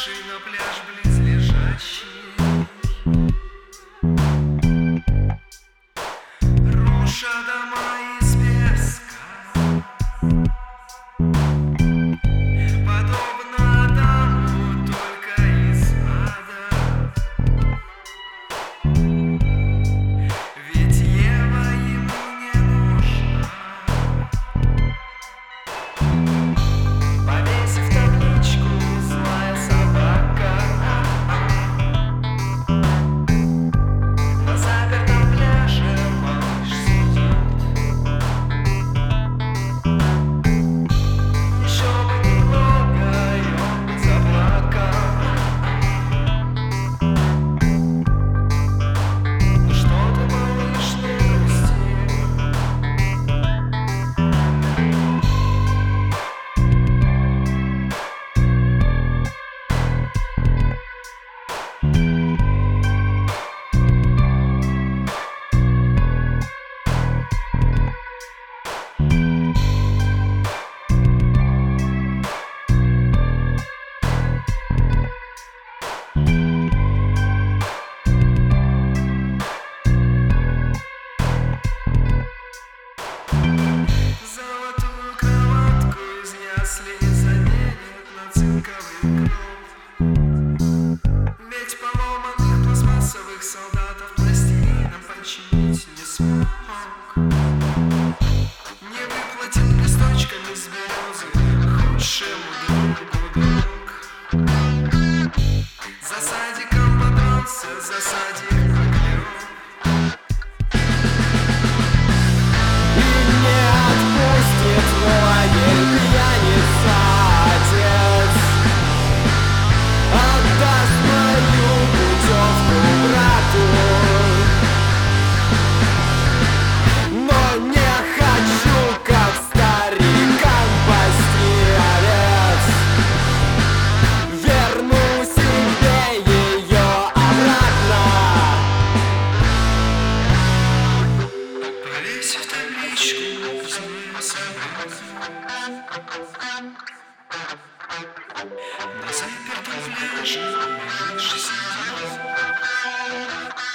Бывший на пляж близлежащий, руша дома из песка, подобно Адаму, только из ада. Ведь Ева ему не нужна. Повесив табличку «Злая собака» на запертом пляже, малыш сидит. Еще бы немного, и он бы заплакал. Ну что ты, малыш, не грусти. Золотую кроватку из яслей заменят на цинковый гроб. Ведь поломанных пластмассовых солдатов пластилином починить не смог. Не выплатил листочками с березы худшему другу друг. За садиком подрался, за садик огнем. Повесив табличку «Злая собака» на запертом пляже, малыш сидит.